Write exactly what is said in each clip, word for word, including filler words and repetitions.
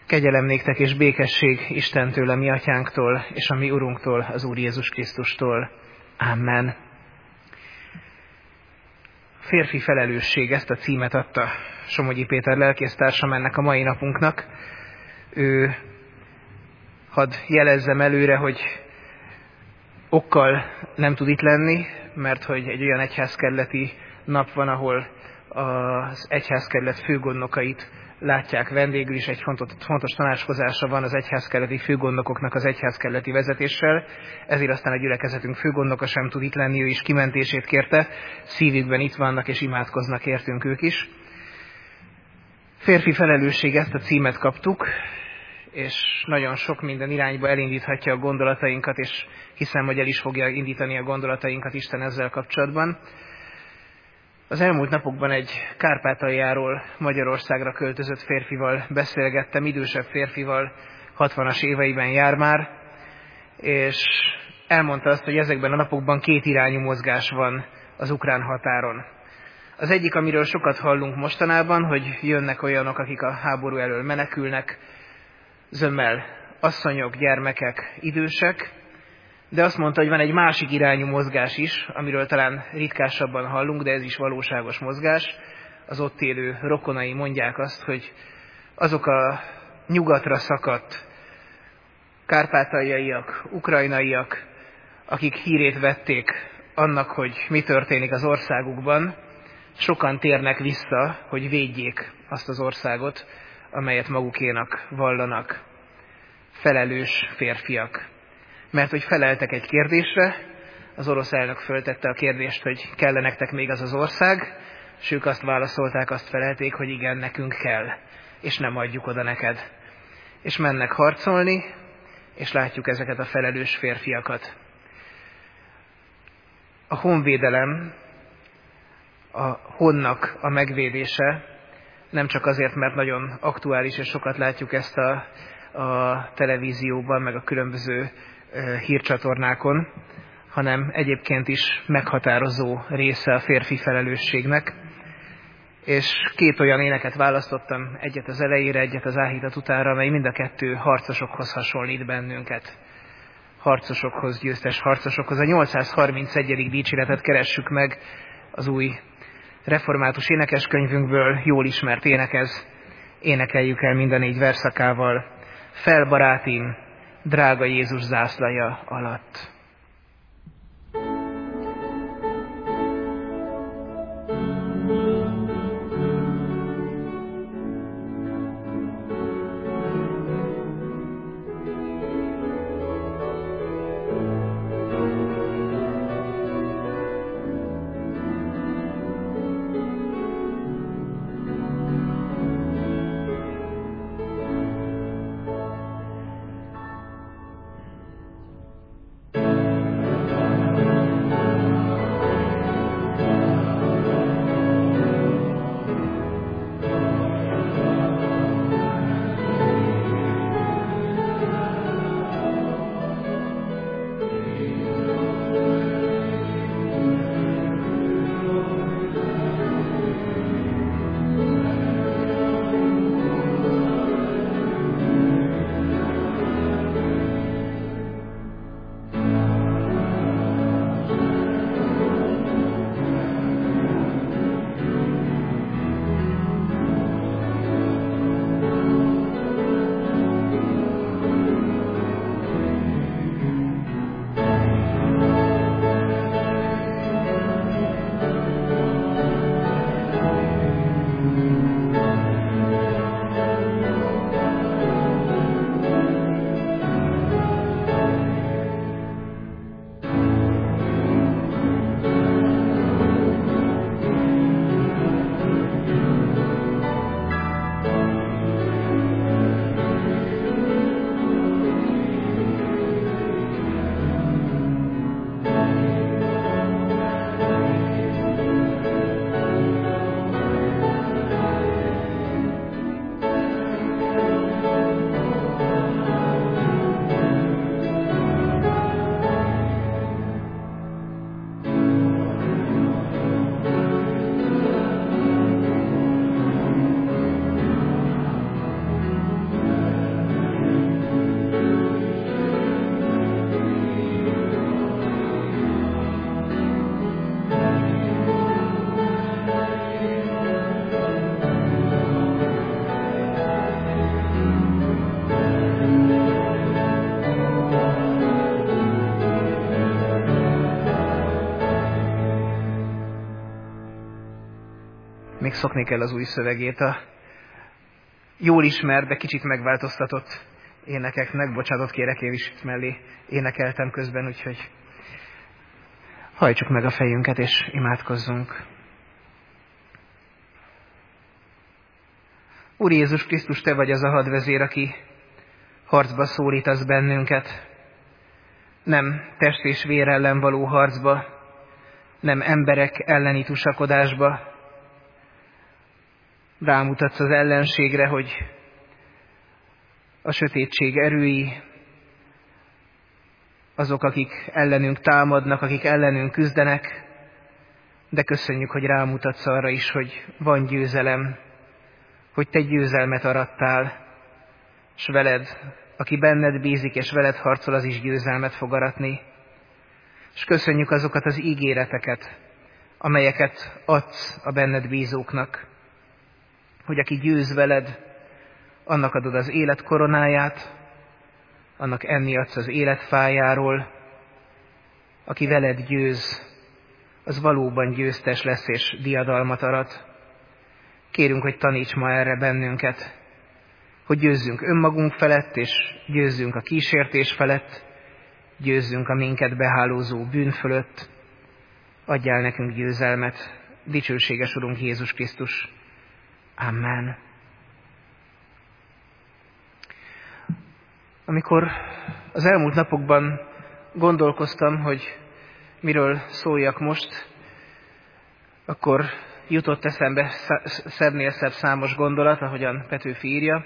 Kegyelem néktek és békesség Istentől, a mi atyánktól, és a mi Urunktól, az Úr Jézus Krisztustól. Amen. Férfi felelősség, ezt a címet adta Somogyi Péter lelkésztársam ennek a mai napunknak. Ő, hadd jelezzem előre, hogy okkal nem tud itt lenni, mert hogy egy olyan egyházkerületi nap van, ahol az egyházkerület főgondnokait látják vendégül, is egy fontos, fontos tanácskozása van az egyházkerületi főgondnokoknak az egyházkerületi vezetéssel, ezért aztán a gyülekezetünk főgondnoka sem tud itt lenni, ő is kimentését kérte, szívükben itt vannak és imádkoznak értünk ők is. Férfi felelősség, ezt a címet kaptuk, és nagyon sok minden irányba elindíthatja a gondolatainkat, és hiszem, hogy el is fogja indítani a gondolatainkat Isten ezzel kapcsolatban. Az elmúlt napokban egy Kárpátaljáról Magyarországra költözött férfival beszélgettem, idősebb férfival, hatvanas éveiben jár már, és elmondta azt, hogy ezekben a napokban két irányú mozgás van az ukrán határon. Az egyik, amiről sokat hallunk mostanában, hogy jönnek olyanok, akik a háború elől menekülnek, zömmel asszonyok, gyermekek, idősek, de azt mondta, hogy van egy másik irányú mozgás is, amiről talán ritkásabban hallunk, de ez is valóságos mozgás. Az ott élő rokonai mondják azt, hogy azok a nyugatra szakadt kárpátaljaiak, ukrajnaiak, akik hírét vették annak, hogy mi történik az országukban, sokan térnek vissza, hogy védjék azt az országot, amelyet magukénak vallanak. Felelős férfiak. Mert hogy feleltek egy kérdésre, az orosz elnök föltette a kérdést, hogy kell nektek még az az ország, és ők azt válaszolták, azt felelték, hogy igen, nekünk kell, és nem adjuk oda neked. És mennek harcolni, és látjuk ezeket a felelős férfiakat. A honvédelem, a honnak a megvédése nem csak azért, mert nagyon aktuális, és sokat látjuk ezt a, a televízióban, meg a különböző hírcsatornákon, hanem egyébként is meghatározó része a férfi felelősségnek. És két olyan éneket választottam, egyet az elejére, egyet az áhítat utára, amely mind a kettő harcosokhoz hasonlít bennünket. Harcosokhoz, győztes harcosokhoz. A nyolcszázharmincegyedik dicséretet keressük meg az új református énekeskönyvünkből, jól ismert énekez. Énekeljük el mind a négy verszakával. Fel, barátim, drága Jézus zászlaja alatt. még szokni kell az új szövegét. A jól ismert, de kicsit megváltoztatott énekeknek. Bocsánatot kérek, én is mellé énekeltem közben, úgyhogy hajtsuk meg a fejünket és imádkozzunk. Úr Jézus Krisztus, Te vagy az a hadvezér, aki harcba szólítasz bennünket. Nem test és vér ellen való harcba, nem emberek elleni tusakodásba. Rámutatsz az ellenségre, hogy a sötétség erői, azok, akik ellenünk támadnak, akik ellenünk küzdenek, de köszönjük, hogy rámutatsz arra is, hogy van győzelem, hogy Te győzelmet arattál, és veled, aki benned bízik, és veled harcol, az is győzelmet fog aratni. És köszönjük azokat az ígéreteket, amelyeket adsz a benned bízóknak, hogy aki győz veled, annak adod az élet koronáját, annak enni adsz az életfájáról, aki veled győz, az valóban győztes lesz és diadalmat arat. Kérünk, hogy taníts ma erre bennünket, hogy győzzünk önmagunk felett, és győzzünk a kísértés felett, győzzünk a minket behálózó bűn fölött. Adjál nekünk győzelmet, dicsőséges Urunk Jézus Krisztus. Amen. Amikor az elmúlt napokban gondolkoztam, hogy miről szóljak most, akkor jutott eszembe szebbnél szebb számos gondolat, ahogyan Petőfi írja,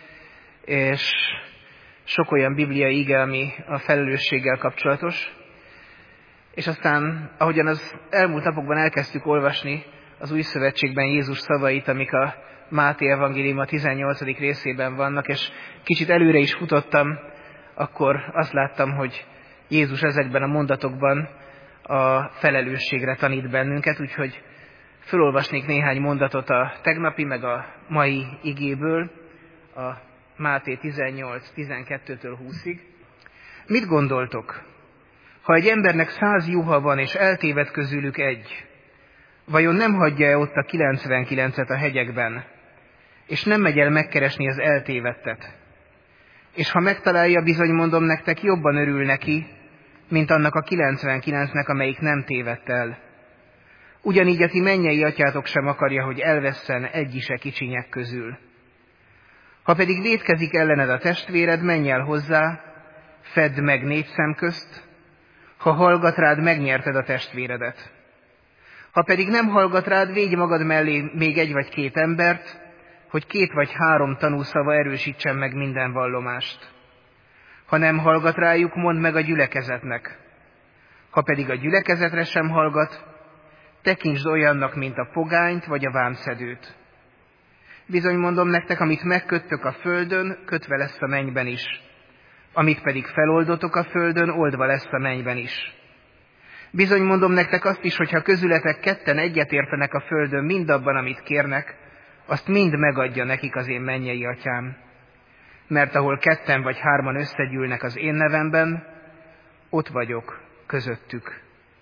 és sok olyan bibliai ige, ami a felelősséggel kapcsolatos. És aztán, ahogyan az elmúlt napokban elkezdtük olvasni az Új Szövetségben Jézus szavait, amik a Máté evangélium a tizennyolcadik részében vannak, és kicsit előre is futottam, akkor azt láttam, hogy Jézus ezekben a mondatokban a felelősségre tanít bennünket, úgyhogy felolvasnék néhány mondatot a tegnapi, meg a mai igéből, a Máté tizennyolc tizenkettőtől húszig. Mit gondoltok? Ha egy embernek száz juha van, és eltéved közülük egy, vajon nem hagyja-e ott a kilencvenkilencet a hegyekben, és nem megy el megkeresni az eltévedtet? És ha megtalálja, bizony mondom nektek, jobban örül neki, mint annak a kilencvenkilencnek, amelyik nem tévedt el. Ugyanígy a ti mennyei atyátok sem akarja, hogy elvesszen egy is e kicsinyek közül. Ha pedig vétkezik ellened a testvéred, menj el hozzá, fedd meg négy szem közt, ha hallgat rád, megnyerted a testvéredet. Ha pedig nem hallgat rád, védj magad mellé még egy vagy két embert, hogy két vagy három tanúszava erősítsen meg minden vallomást. Ha nem hallgat rájuk, mondd meg a gyülekezetnek. Ha pedig a gyülekezetre sem hallgat, tekintsd olyannak, mint a pogányt vagy a vámszedőt. Bizony mondom nektek, amit megköttök a földön, kötve lesz a mennyben is. Amit pedig feloldotok a földön, oldva lesz a mennyben is. Bizony mondom nektek azt is, hogy ha közületek ketten egyetértenek a földön mindabban, amit kérnek, azt mind megadja nekik az én mennyei atyám. Mert ahol ketten vagy hárman összegyűlnek az én nevemben, ott vagyok közöttük.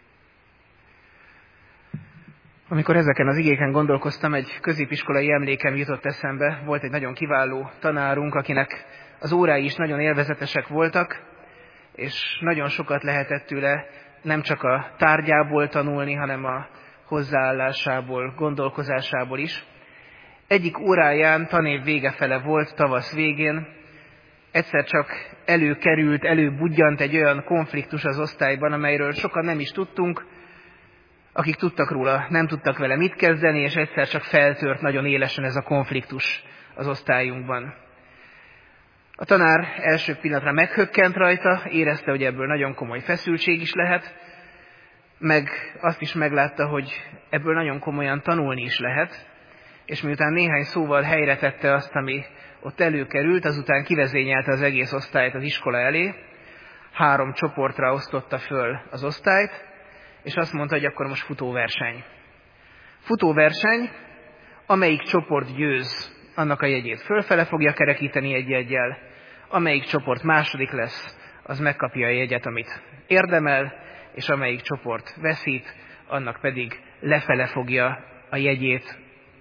Amikor ezeken az igéken gondolkoztam, egy középiskolai emlékem jutott eszembe. Volt egy nagyon kiváló tanárunk, akinek az órái is nagyon élvezetesek voltak, és nagyon sokat lehetett tőle nem csak a tárgyából tanulni, hanem a hozzáállásából, gondolkozásából is. Egyik óráján, tanév vége fele volt, tavasz végén, egyszer csak előkerült, előbudjant egy olyan konfliktus az osztályban, amelyről sokan nem is tudtunk, akik tudtak róla, nem tudtak vele mit kezdeni, és egyszer csak feltört nagyon élesen ez a konfliktus az osztályunkban. A tanár első pillanatra meghökkent rajta, érezte, hogy ebből nagyon komoly feszültség is lehet, meg azt is meglátta, hogy ebből nagyon komolyan tanulni is lehet, és miután néhány szóval helyre tette azt, ami ott előkerült, azután kivezényelte az egész osztályt az iskola elé, három csoportra osztotta föl az osztályt, és azt mondta, hogy akkor most futóverseny. Futóverseny, amelyik csoport győz, annak a jegyét fölfele fogja kerekíteni egy-egyel, amelyik csoport második lesz, az megkapja a jegyet, amit érdemel, és amelyik csoport veszít, annak pedig lefele fogja a jegyét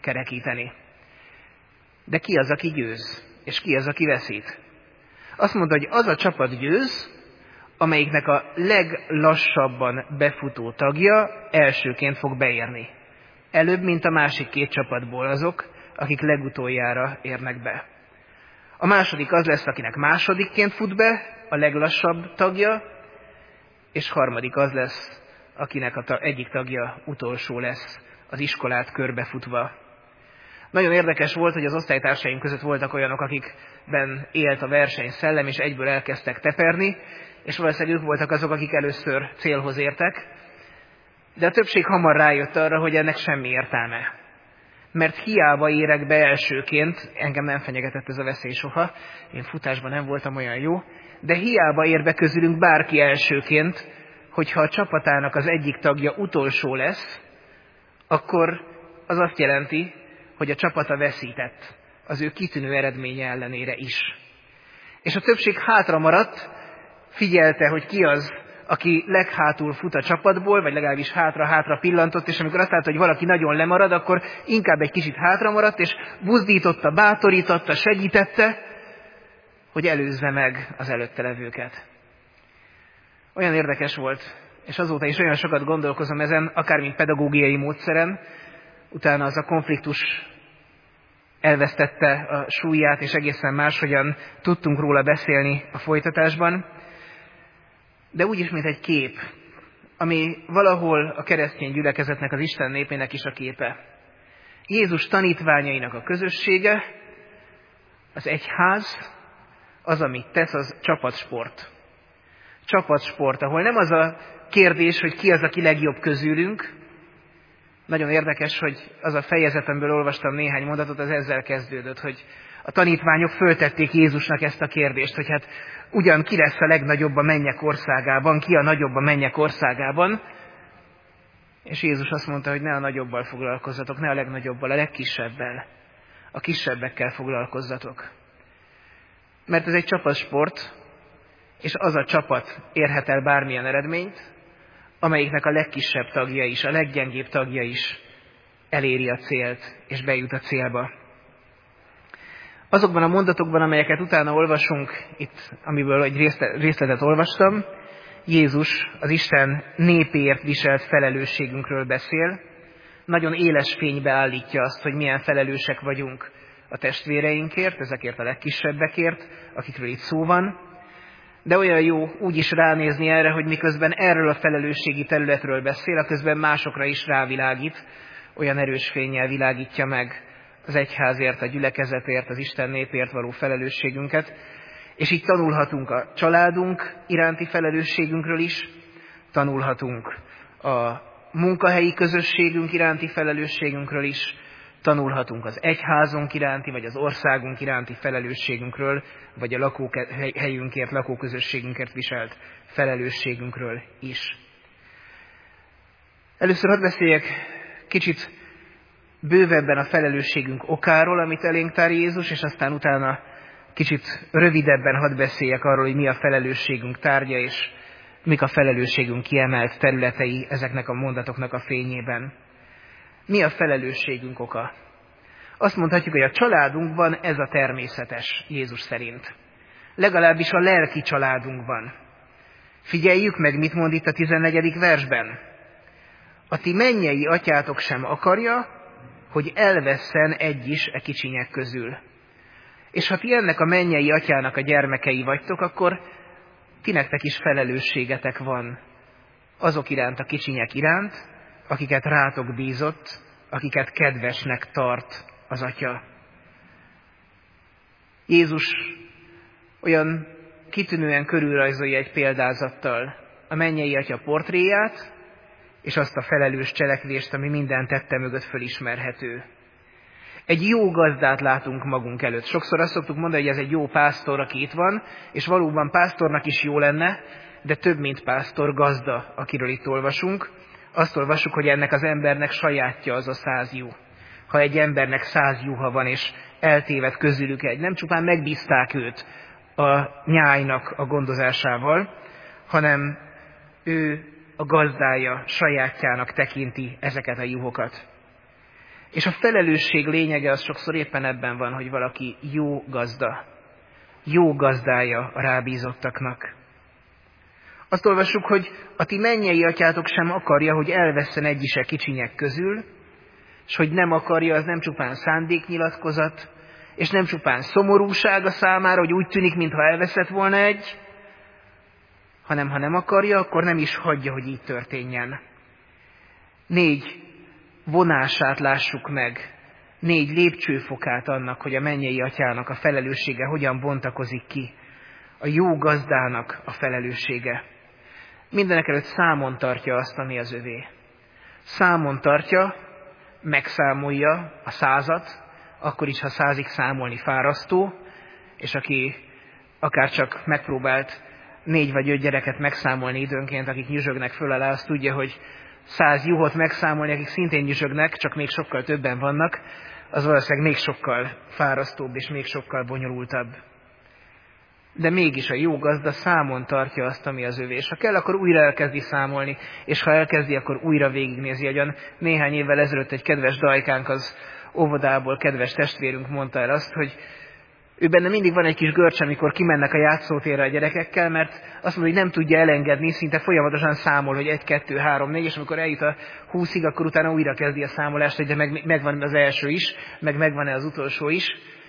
kerekíteni. De ki az, aki győz? És ki az, aki veszít? Azt mondta, hogy az a csapat győz, amelyiknek a leglassabban befutó tagja elsőként fog beérni. Előbb, mint a másik két csapatból azok, akik legutoljára érnek be. A második az lesz, akinek másodikként fut be, a leglassabb tagja, és harmadik az lesz, akinek a ta- egyik tagja utolsó lesz, az iskolát körbefutva. Nagyon érdekes volt, hogy az osztálytársaink között voltak olyanok, akikben élt a versenyszellem, és egyből elkezdtek teperni, és valószínűleg ők voltak azok, akik először célhoz értek, de a többség hamar rájött arra, hogy ennek semmi értelme. Mert hiába érek be elsőként, engem nem fenyegetett ez a veszély soha, én futásban nem voltam olyan jó, de hiába ér be közülünk bárki elsőként, hogyha a csapatának az egyik tagja utolsó lesz, akkor az azt jelenti, hogy a csapata veszített az ő kitűnő eredménye ellenére is. És a többség hátra maradt, figyelte, hogy ki az, aki leghátul fut a csapatból, vagy legalábbis hátra-hátra pillantott, és amikor azt látta, hogy valaki nagyon lemarad, akkor inkább egy kicsit hátra maradt, és buzdította, bátorította, segítette, hogy előzze meg az előtte levőket. Olyan érdekes volt, és azóta is olyan sokat gondolkozom ezen, akár mint pedagógiai módszeren, utána az a konfliktus elvesztette a súlyát, és egészen máshogyan tudtunk róla beszélni a folytatásban, de úgyis, mint egy kép, ami valahol a keresztény gyülekezetnek, az Isten népének is a képe. Jézus tanítványainak a közössége, az egyház, az, amit tesz, az csapatsport. Csapatsport, ahol nem az a kérdés, hogy ki az, aki legjobb közülünk. Nagyon érdekes, hogy az a fejezetemből olvastam néhány mondatot, az ezzel kezdődött, hogy a tanítványok föltették Jézusnak ezt a kérdést, hogy hát ugyan ki lesz a legnagyobb a mennyek országában, ki a nagyobb a mennyek országában, és Jézus azt mondta, hogy ne a nagyobbal foglalkozzatok, ne a legnagyobbal, a legkisebbel. A kisebbekkel foglalkozzatok. Mert ez egy csapatsport, és az a csapat érhet el bármilyen eredményt, amelyiknek a legkisebb tagja is, a leggyengébb tagja is eléri a célt, és bejut a célba. Azokban a mondatokban, amelyeket utána olvasunk, itt, amiből egy részletet olvastam, Jézus az Isten népéért viselt felelősségünkről beszél, nagyon éles fénybe állítja azt, hogy milyen felelősek vagyunk a testvéreinkért, ezekért a legkisebbekért, akikről itt szó van, de olyan jó úgy is ránézni erre, hogy miközben erről a felelősségi területről beszél, a közben másokra is rávilágít, olyan erős fénnyel világítja meg az egyházért, a gyülekezetért, az Isten népért való felelősségünket, és így tanulhatunk a családunk iránti felelősségünkről is, tanulhatunk a munkahelyi közösségünk iránti felelősségünkről is, tanulhatunk az egyházunk iránti, vagy az országunk iránti felelősségünkről, vagy a lakóhelyünkért, lakóközösségünkért viselt felelősségünkről is. Először hadd beszéljek kicsit bővebben a felelősségünk okáról, amit elénk tár Jézus, és aztán utána kicsit rövidebben hadd beszéljek arról, hogy mi a felelősségünk tárgya, és mik a felelősségünk kiemelt területei ezeknek a mondatoknak a fényében. Mi a felelősségünk oka? Azt mondhatjuk, hogy a családunkban ez a természetes Jézus szerint. Legalábbis a lelki családunkban. Figyeljük meg, mit mond itt a tizennegyedik versben. A ti mennyei atyátok sem akarja, hogy elvesszen egy is e kicsinyek közül. És ha ti ennek a mennyei atyának a gyermekei vagytok, akkor ti nektek is felelősségetek van azok iránt, a kicsinyek iránt, akiket rátok bízott, akiket kedvesnek tart az Atya. Jézus olyan kitűnően körülrajzolja egy példázattal a mennyei Atya portréját, és azt a felelős cselekvést, ami minden tette mögött fölismerhető. Egy jó gazdát látunk magunk előtt. Sokszor azt szoktuk mondani, hogy ez egy jó pásztor, aki itt van, és valóban pásztornak is jó lenne, de több, mint pásztor, gazda, akiről itt olvasunk. Azt olvassuk, hogy ennek az embernek sajátja az a száz juh. Ha egy embernek száz juha van, és eltéved közülük egy, nem csupán megbízták őt a nyájnak a gondozásával, hanem ő a gazdája, sajátjának tekinti ezeket a juhokat. És a felelősség lényege az sokszor éppen ebben van, hogy valaki jó gazda, jó gazdája a rábízottaknak. Azt olvassuk, hogy a ti mennyei atyátok sem akarja, hogy elvesszen egy is a kicsinyek közül, és hogy nem akarja, az nem csupán szándéknyilatkozat, és nem csupán szomorúság a számára, hogy úgy tűnik, mintha elveszett volna egy, hanem ha nem akarja, akkor nem is hagyja, hogy így történjen. Négy vonását lássuk meg, négy lépcsőfokát annak, hogy a mennyei atyának a felelőssége hogyan bontakozik ki, a jó gazdának a felelőssége. Mindenekelőtt számon tartja azt, ami az övé. Számon tartja, megszámolja a százat, akkor is, ha százig számolni fárasztó, és aki akár csak megpróbált négy vagy öt gyereket megszámolni időnként, akik nyüzsögnek föl alá, azt tudja, hogy száz juhot megszámolni, akik szintén nyüzsögnek, csak még sokkal többen vannak, az valószínűleg még sokkal fárasztóbb és még sokkal bonyolultabb. De mégis a jó gazda számon tartja azt, ami az övé. És ha kell, akkor újra elkezdi számolni, és ha elkezdi, akkor újra végignézi. Ahogyan néhány évvel ezelőtt egy kedves dajkánk az óvodából, kedves testvérünk mondta el azt, hogy ő benne mindig van egy kis görcs, amikor kimennek a játszótérre a gyerekekkel, mert azt mondja, hogy nem tudja elengedni, szinte folyamatosan számol, hogy egy, kettő, három, négy, és amikor eljut a húszig, akkor utána újra kezdi a számolást, hogy de meg, megvan az első is, meg megvan-e az utolsó is,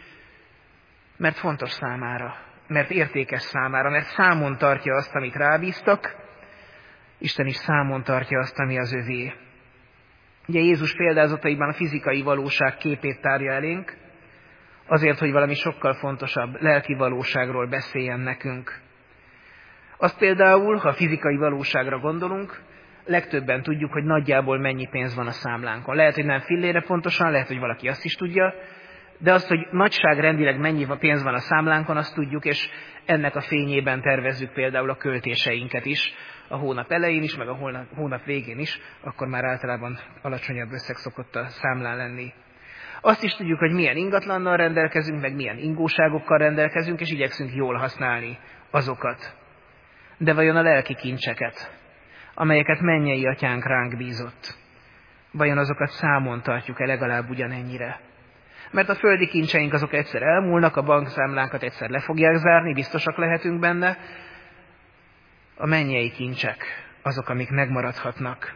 mert fontos számára, mert értékes számára, mert számon tartja azt, amit rábíztak, Isten is számon tartja azt, ami az övé. Ugye Jézus példázataiban a fizikai valóság képét tárja elénk, azért, hogy valami sokkal fontosabb lelki valóságról beszéljen nekünk. Azt például, ha a fizikai valóságra gondolunk, legtöbben tudjuk, hogy nagyjából mennyi pénz van a számlánkon. Lehet, hogy nem fillére pontosan, lehet, hogy valaki azt is tudja, de azt, hogy nagyságrendileg mennyi pénz van a számlánkon, azt tudjuk, és ennek a fényében tervezzük például a költéseinket is, a hónap elején is, meg a hónap végén is, akkor már általában alacsonyabb összeg szokott a számlán lenni. Azt is tudjuk, hogy milyen ingatlannal rendelkezünk, meg milyen ingóságokkal rendelkezünk, és igyekszünk jól használni azokat. De vajon a lelki kincseket, amelyeket mennyei atyánk ránk bízott, vajon azokat számon tartjuk-e legalább ugyanennyire? Mert a földi kincseink azok egyszer elmúlnak, a bankszámlánkat egyszer le fogják zárni, biztosak lehetünk benne. A mennyei kincsek azok, amik megmaradhatnak.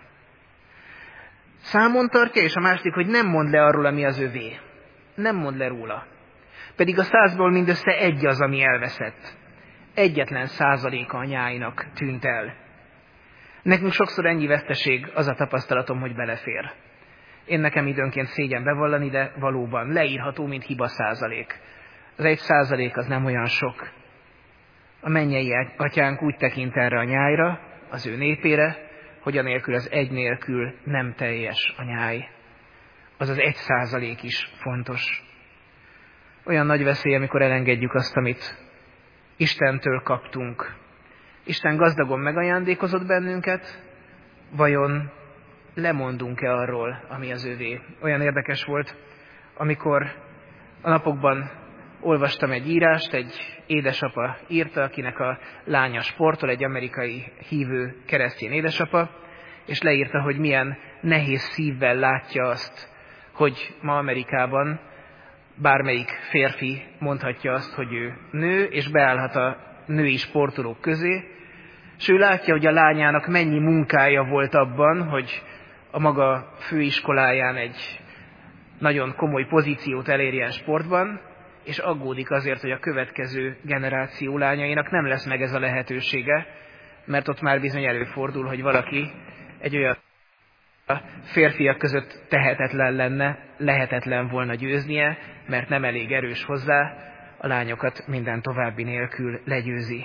Számon tartja, és a másik, hogy nem mond le arról, ami az övé. Nem mond le róla. Pedig a százból mindössze egy az, ami elveszett. Egyetlen százaléka a nyáinak tűnt el. Nekünk sokszor ennyi veszteség, az a tapasztalatom, hogy belefér. Én nekem időnként szégyen bevallani, de valóban leírható, mint hiba százalék. Az egy százalék az nem olyan sok. A mennyei atyánk úgy tekint erre a nyájra, az ő népére, hogy anélkül az egy nélkül nem teljes a nyáj. Az az egy százalék is fontos. Olyan nagy veszély, amikor elengedjük azt, amit Istentől kaptunk. Isten gazdagon megajándékozott bennünket, vajon lemondunk-e arról, ami az övé? Olyan érdekes volt, amikor a napokban olvastam egy írást, egy édesapa írta, akinek a lánya sportol, egy amerikai hívő keresztény édesapa, és leírta, hogy milyen nehéz szívvel látja azt, hogy ma Amerikában bármelyik férfi mondhatja azt, hogy ő nő, és beállhat a női sportolók közé, és ő látja, hogy a lányának mennyi munkája volt abban, hogy a maga főiskoláján egy nagyon komoly pozíciót elérjen sportban, és aggódik azért, hogy a következő generáció lányainak nem lesz meg ez a lehetősége, mert ott már bizony előfordul, hogy valaki egy olyan férfiak között tehetetlen lenne, lehetetlen volna győznie, mert nem elég erős hozzá, a lányokat minden további nélkül legyőzi.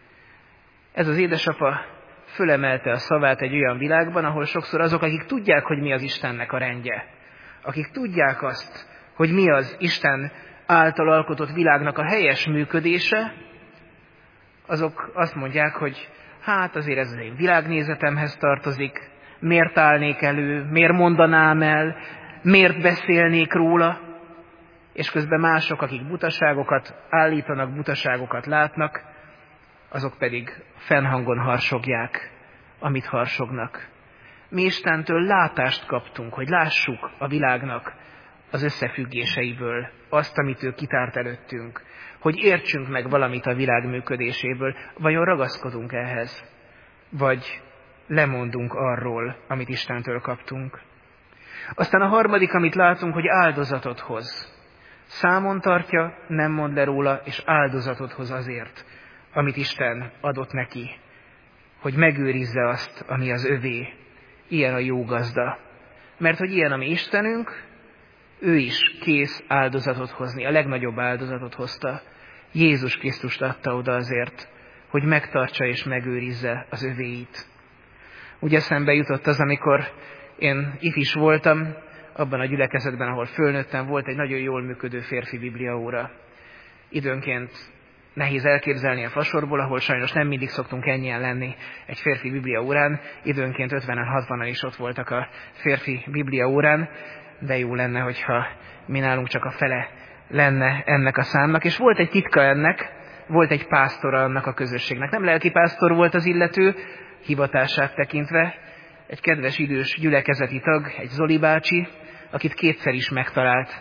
Ez az édesapa fölemelte a szavát egy olyan világban, ahol sokszor azok, akik tudják, hogy mi az Istennek a rendje, akik tudják azt, hogy mi az Isten által alkotott világnak a helyes működése, azok azt mondják, hogy hát azért ez az én világnézetemhez tartozik, miért állnék elő, miért mondanám el, miért beszélnék róla, és közben mások, akik butaságokat állítanak, butaságokat látnak, azok pedig fennhangon harsogják, amit harsognak. Mi Istentől látást kaptunk, hogy lássuk a világnak az összefüggéseiből azt, amit ő kitárt előttünk, hogy értsünk meg valamit a világ működéséből. Vajon ragaszkodunk ehhez, vagy lemondunk arról, amit Istentől kaptunk? Aztán a harmadik, amit látunk, hogy áldozatot hoz. Számon tartja, nem mond le róla, és áldozatot hoz azért, amit Isten adott neki, hogy megőrizze azt, ami az övé. Ilyen a jó gazda. Mert hogy ilyen a mi Istenünk, ő is kész áldozatot hozni, a legnagyobb áldozatot hozta. Jézus Krisztust adta oda azért, hogy megtartsa és megőrizze az övéit. Ugye eszembe jutott az, amikor én ifis voltam, abban a gyülekezetben, ahol fölnőttem, volt egy nagyon jól működő férfi bibliaóra. Időnként nehéz elképzelni a fasorból, ahol sajnos nem mindig szoktunk ennyien lenni egy férfi bibliaórán. Időnként ötvenen, hatvanan is ott voltak a férfi bibliaórán, de jó lenne, hogyha mi nálunk csak a fele lenne ennek a számnak. És volt egy titka ennek, volt egy pásztora annak a közösségnek. Nem lelkipásztor volt az illető, hivatását tekintve, egy kedves idős gyülekezeti tag, egy Zoli bácsi, akit kétszer is megtalált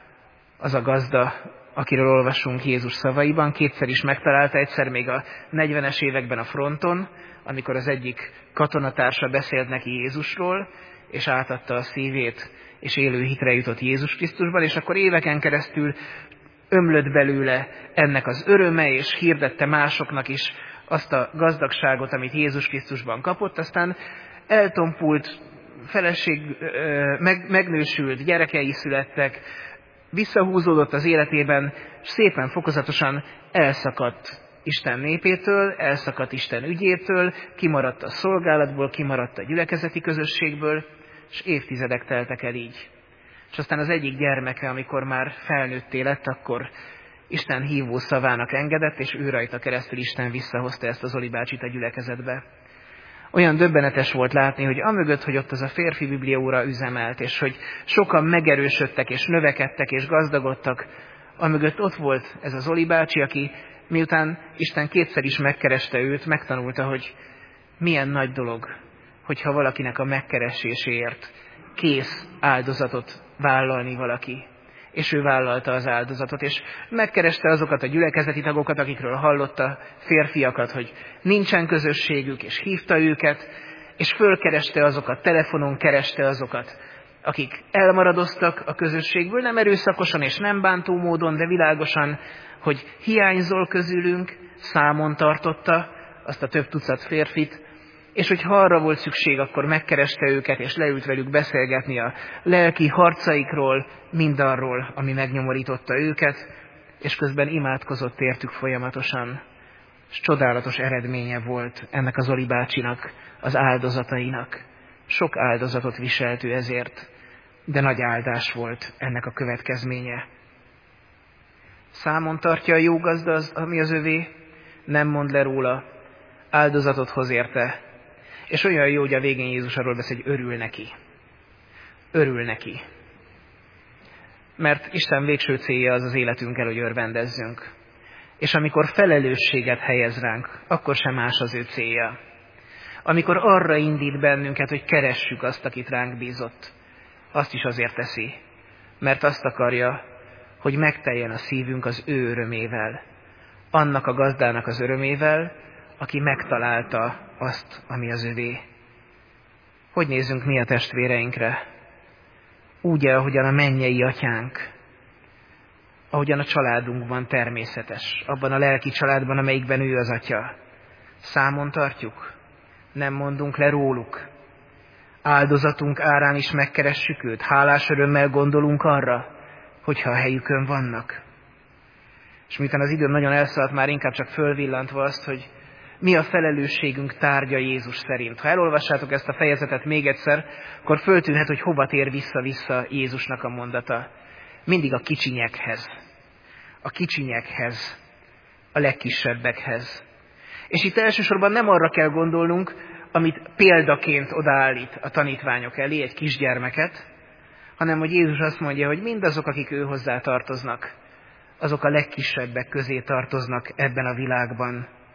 az a gazda, akiről olvasunk Jézus szavaiban, kétszer is megtalálta, egyszer még a negyvenes években a fronton, amikor az egyik katonatársa beszélt neki Jézusról, és átadta a szívét, és élő hitre jutott Jézus Krisztusban, és akkor éveken keresztül ömlött belőle ennek az öröme, és hirdette másoknak is azt a gazdagságot, amit Jézus Krisztusban kapott, aztán eltompult, feleség, meg, megnősült, gyerekei születtek, visszahúzódott az életében, és szépen fokozatosan elszakadt Isten népétől, elszakadt Isten ügyétől, kimaradt a szolgálatból, kimaradt a gyülekezeti közösségből, és évtizedek teltek el így. És aztán az egyik gyermeke, amikor már felnőtté lett, akkor Isten hívó szavának engedett, és ő rajta keresztül Isten visszahozta ezt az Zoli bácsit a gyülekezetbe. Olyan döbbenetes volt látni, hogy amögött, hogy ott az a férfi bibliaóra üzemelt, és hogy sokan megerősödtek, és növekedtek, és gazdagodtak, amögött ott volt ez a Zoli bácsi, aki miután Isten kétszer is megkereste őt, megtanulta, hogy milyen nagy dolog, hogyha valakinek a megkereséséért kész áldozatot vállalni valaki. És ő vállalta az áldozatot, és megkereste azokat a gyülekezeti tagokat, akikről hallotta, férfiakat, hogy nincsen közösségük, és hívta őket, és fölkereste azokat, telefonon kereste azokat, akik elmaradoztak a közösségből, nem erőszakosan és nem bántó módon, de világosan, hogy hiányzol közülünk, számon tartotta azt a több tucat férfit, és hogyha arra volt szükség, akkor megkereste őket, és leült velük beszélgetni a lelki harcaikról, mindarról, ami megnyomorította őket, és közben imádkozott értük folyamatosan. És csodálatos eredménye volt ennek az Zoli bácsinak, az áldozatainak. Sok áldozatot viselt ő ezért, de nagy áldás volt ennek a következménye. Számon tartja a jó gazda, az, ami az övé, nem mond le róla, áldozatot hoz érte. És olyan jó, hogy a végén Jézus arról beszél, hogy örül neki. Örül neki. Mert Isten végső célja az az életünkkel, hogy örvendezzünk. És amikor felelősséget helyez ránk, akkor sem más az ő célja. Amikor arra indít bennünket, hogy keressük azt, akit ránk bízott, azt is azért teszi. Mert azt akarja, hogy megteljen a szívünk az ő örömével. Annak a gazdának az örömével, aki megtalálta azt, ami az övé. Hogy nézzünk mi a testvéreinkre? Úgy, ahogyan a mennyei atyánk, ahogyan a családunkban természetes, abban a lelki családban, amelyikben ő az atya. Számon tartjuk, nem mondunk le róluk. Áldozatunk árán is megkeressük őt, hálás örömmel gondolunk arra, hogyha a helyükön vannak. És miután az időm nagyon elszaladt, már inkább csak fölvillantva azt, hogy mi a felelősségünk tárgya Jézus szerint. Ha elolvassátok ezt a fejezetet még egyszer, akkor föltűnhet, hogy hova tér vissza-vissza Jézusnak a mondata. Mindig a kicsinyekhez. A kicsinyekhez. A legkisebbekhez. És itt elsősorban nem arra kell gondolnunk, amit példaként odaállít a tanítványok elé, egy kisgyermeket, hanem hogy Jézus azt mondja, hogy mindazok, akik ő hozzá tartoznak, azok a legkisebbek közé tartoznak ebben a világban.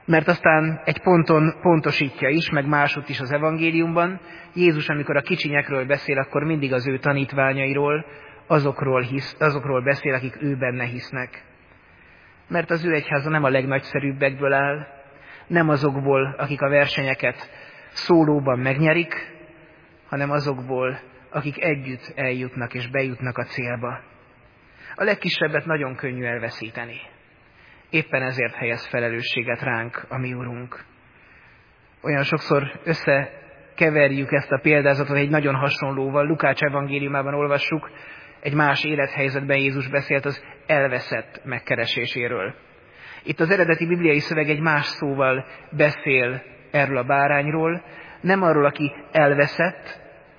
Mert aztán egy ponton pontosítja is, meg másút is az evangéliumban, Jézus, amikor a kicsinyekről beszél, akkor mindig az ő tanítványairól, azokról, hisz, azokról beszél, akik ő benne hisznek. Mert az ő egyháza nem a legnagyszerűbbekből áll, nem azokból, akik a versenyeket szólóban megnyerik, hanem azokból, akik együtt eljutnak és bejutnak a célba. A legkisebbet nagyon könnyű elveszíteni. Éppen ezért helyez felelősséget ránk a mi Urunk. Olyan sokszor összekeverjük ezt a példázatot egy nagyon hasonlóval. Lukács evangéliumában olvassuk, egy más élethelyzetben Jézus beszélt az elveszett megkereséséről. Itt az eredeti bibliai szöveg egy más szóval beszél erről a bárányról, nem arról, aki elveszett,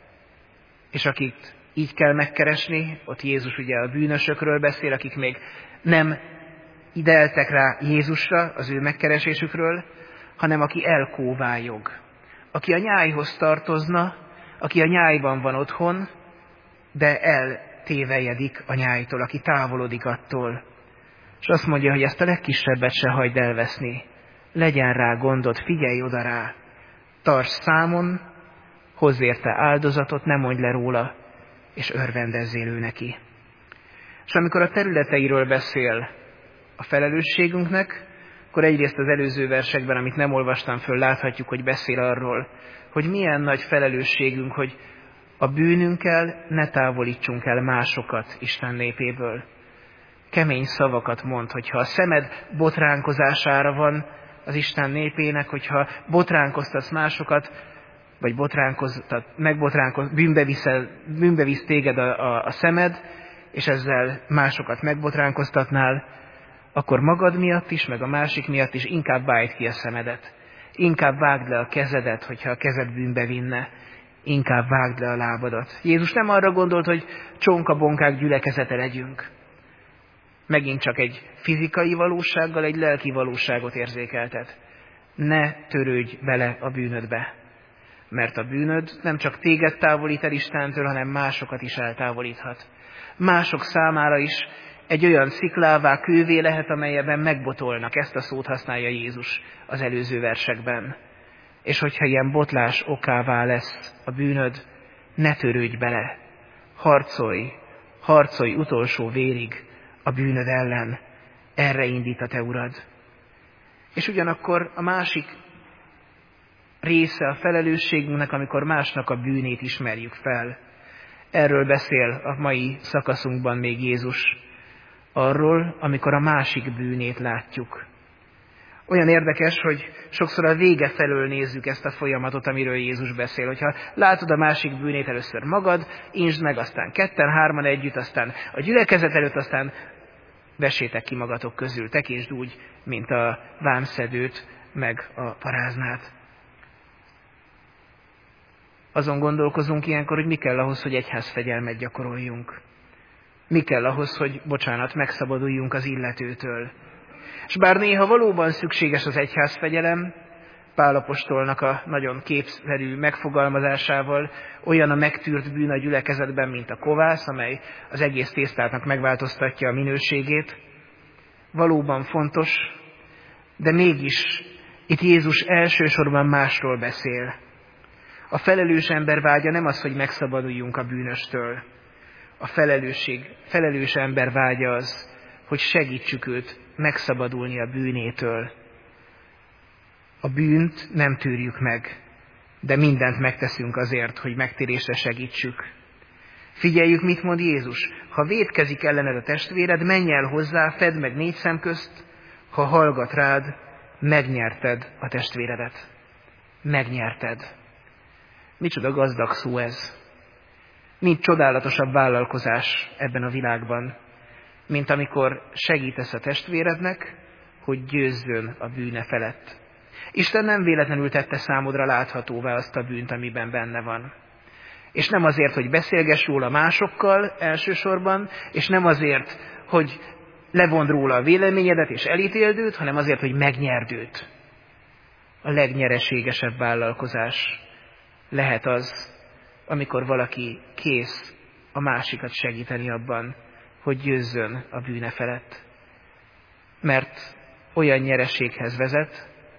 és akit így kell megkeresni, ott Jézus ugye a bűnösökről beszél, akik még nem ideltek rá Jézusra, az ő megkeresésükről, hanem aki elkóvályog, aki a nyájhoz tartozna, aki a nyájban van otthon, de eltévejedik a nyájtól, aki távolodik attól. És azt mondja, hogy ezt a legkisebbet se hagyd elveszni. Legyen rá gondod, figyelj oda rá, tarts számon, hozz érte áldozatot, ne mondj le róla, és örvendezzél ő neki. És amikor a területeiről beszél a felelősségünknek, akkor egyrészt az előző versekben, amit nem olvastam föl, láthatjuk, hogy beszél arról, hogy milyen nagy felelősségünk, hogy a bűnünkkel ne távolítsunk el másokat Isten népéből. Kemény szavakat mond, hogyha a szemed botránkozására van az Isten népének, hogyha botránkoztatsz másokat, vagy botránkoztat, megbotránkoz, bűnbe, viszel, bűnbe visz téged a, a, a szemed, és ezzel másokat megbotránkoztatnál, akkor magad miatt is, meg a másik miatt is inkább vágd ki a szemedet. Inkább vágd le a kezedet, hogyha a kezed bűnbe vinne. Inkább vágd le a lábadat. Jézus nem arra gondolt, hogy csonka-bonkák gyülekezete legyünk. Megint csak egy fizikai valósággal, egy lelki valóságot érzékeltet. Ne törődj bele a bűnödbe. Mert a bűnöd nem csak téged távolít el Istentől, hanem másokat is eltávolíthat. Mások számára is egy olyan sziklává, kővé lehet, amelyben megbotolnak. Ezt a szót használja Jézus az előző versekben. És hogyha ilyen botlás okává lesz a bűnöd, ne törődj bele. Harcolj, harcolj utolsó vérig a bűnöd ellen. Erre indít a te Urad. És ugyanakkor a másik része a felelősségünknek, amikor másnak a bűnét ismerjük fel. Erről beszél a mai szakaszunkban még Jézus. Arról, amikor a másik bűnét látjuk. Olyan érdekes, hogy sokszor a vége felől nézzük ezt a folyamatot, amiről Jézus beszél. Hogyha látod a másik bűnét először magad, insd meg, aztán ketten, hárman együtt, aztán a gyülekezet előtt, aztán vessétek ki magatok közül, tekintsd úgy, mint a vámszedőt, meg a paráznát. Azon gondolkozunk ilyenkor, hogy mi kell ahhoz, hogy egyházfegyelmet gyakoroljunk. Mi kell ahhoz, hogy, bocsánat, megszabaduljunk az illetőtől. És bár néha valóban szükséges az egyházfegyelem, Pál apostolnak a nagyon képszerű megfogalmazásával, olyan a megtűrt bűn a gyülekezetben, mint a kovász, amely az egész tésztának megváltoztatja a minőségét. Valóban fontos, de mégis itt Jézus elsősorban másról beszél. A felelős ember vágya nem az, hogy megszabaduljunk a bűnöstől. A felelősség, felelős ember vágya az, hogy segítsük őt megszabadulni a bűnétől. A bűnt nem tűrjük meg, de mindent megteszünk azért, hogy megtérésre segítsük. Figyeljük, mit mond Jézus. Ha vétkezik ellened a testvéred, menj el hozzá, fedd meg négy szem közt, ha hallgat rád, megnyerted a testvéredet. Megnyerted. Micsoda gazdag szó ez. Nincs csodálatosabb vállalkozás ebben a világban, mint amikor segítesz a testvérednek, hogy győzzön a bűne felett. Isten nem véletlenül tette számodra láthatóvá azt a bűnt, amiben benne van. És nem azért, hogy beszélgess róla másokkal elsősorban, és nem azért, hogy levond róla a véleményedet és elítéld őt, hanem azért, hogy megnyerd őt. A legnyereségesebb vállalkozás lehet az, amikor valaki kész a másikat segíteni abban, hogy győzzön a bűne felett. Mert olyan nyereséghez vezet,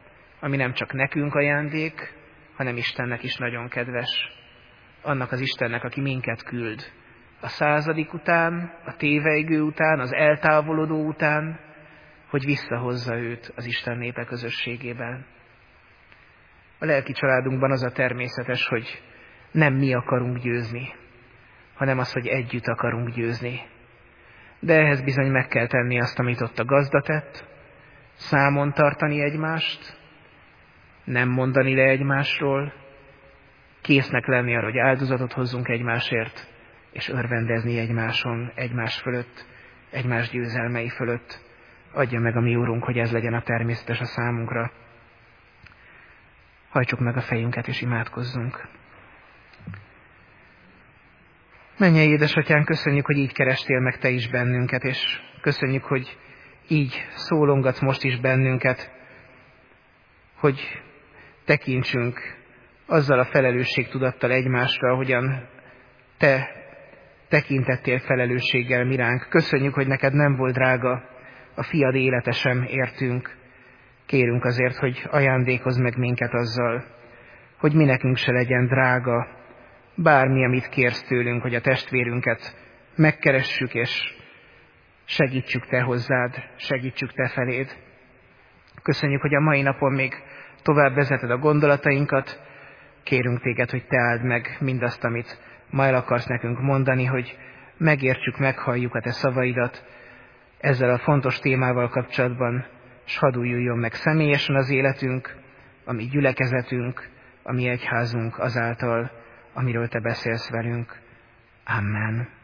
ami nem csak nekünk ajándék, hanem Istennek is nagyon kedves. Annak az Istennek, aki minket küld. A századik után, a tévejgő után, az eltávolodó után, hogy visszahozza őt az Isten népe közösségében. A lelki családunkban az a természetes, hogy nem mi akarunk győzni, hanem az, hogy együtt akarunk győzni. De ehhez bizony meg kell tenni azt, amit ott a gazda tett, számon tartani egymást, nem mondani le egymásról, késznek lenni arra, hogy áldozatot hozzunk egymásért, és örvendezni egymáson, egymás fölött, egymás győzelmei fölött. Adja meg a mi Úrunk, hogy ez legyen a természetes a számunkra. Hajtsuk meg a fejünket, és imádkozzunk. Mennyei édesatyánk, köszönjük, hogy így kerestél meg te is bennünket, és köszönjük, hogy így szólongatsz most is bennünket, hogy tekintsünk azzal a felelősségtudattal egymásra, ahogyan te tekintettél felelősséggel miránk. Köszönjük, hogy neked nem volt drága a fiad élete sem, értünk. Kérünk azért, hogy ajándékozz meg minket azzal, hogy mi nekünk se legyen drága bármi, amit kérsz tőlünk, hogy a testvérünket megkeressük, és segítsük te hozzád, segítsük te feléd. Köszönjük, hogy a mai napon még tovább vezeted a gondolatainkat. Kérünk téged, hogy te áld meg mindazt, amit ma el akarsz nekünk mondani, hogy megértsük, meghalljuk a te szavaidat ezzel a fontos témával kapcsolatban, s hadd újuljon meg személyesen az életünk, a mi gyülekezetünk, a mi egyházunk azáltal, amiről te beszélsz velünk. Amen.